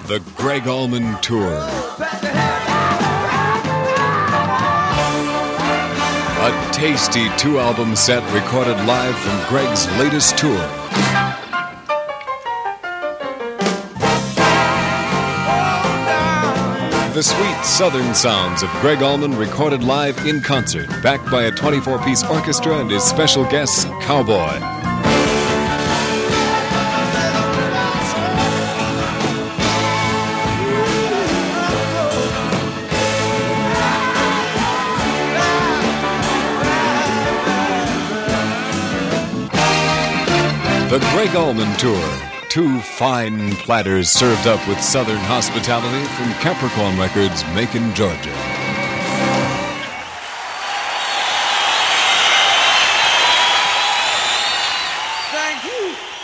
The Gregg Allman Tour. A tasty two-album set recorded live from Gregg's latest tour. The sweet southern sounds of Gregg Allman recorded live in concert, backed by a 24-piece orchestra and his special guest, Cowboy. The Gregg Allman Tour. Two fine platters served up with southern hospitality from Capricorn Records, Macon, Georgia. Thank you.